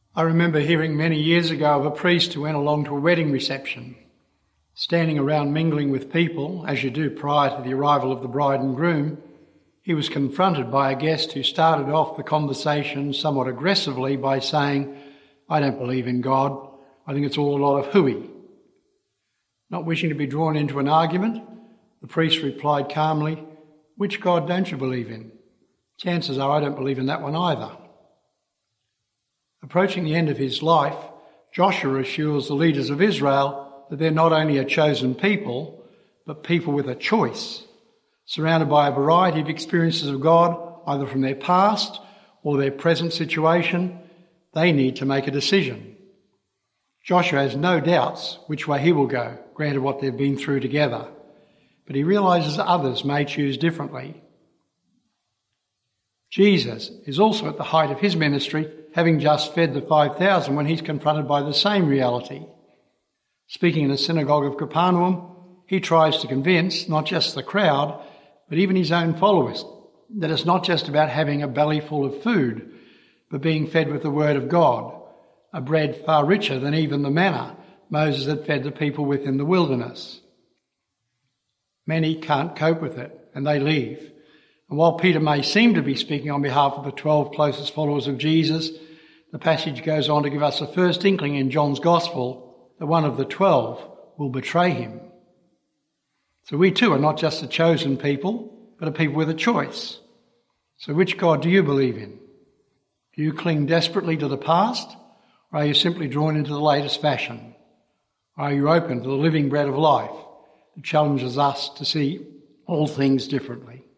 I remember hearing many years ago of a priest who went along to a wedding reception. Standing around mingling with people, as you do prior to the arrival of the bride and groom, he was confronted by a guest who started off the conversation somewhat aggressively by saying, "I don't believe in God. I think it's all a lot of hooey." Not wishing to be drawn into an argument, the priest replied calmly, "Which God don't you believe in? Chances are I don't believe in that one either." Approaching the end of his life, Joshua assures the leaders of Israel that they're not only a chosen people, but people with a choice, surrounded by a variety of experiences of God, either from their past or their present situation. They need to make a decision. Joshua has no doubts which way he will go, granted what they've been through together, but he realises others may choose differently. Jesus is also at the height of his ministry, having just fed the 5,000 when he's confronted by the same reality. Speaking in the synagogue of Capernaum, he tries to convince not just the crowd, but even his own followers, that it's not just about having a belly full of food, but being fed with the word of God, a bread far richer than even the manna Moses had fed the people with in the wilderness. Many can't cope with it, and they leave. And while Peter may seem to be speaking on behalf of the 12 closest followers of Jesus, the passage goes on to give us a first inkling in John's Gospel that one of the 12 will betray him. So we too are not just a chosen people, but a people with a choice. So which God do you believe in? Do you cling desperately to the past, or are you simply drawn into the latest fashion? Are you open to the living bread of life that challenges us to see all things differently?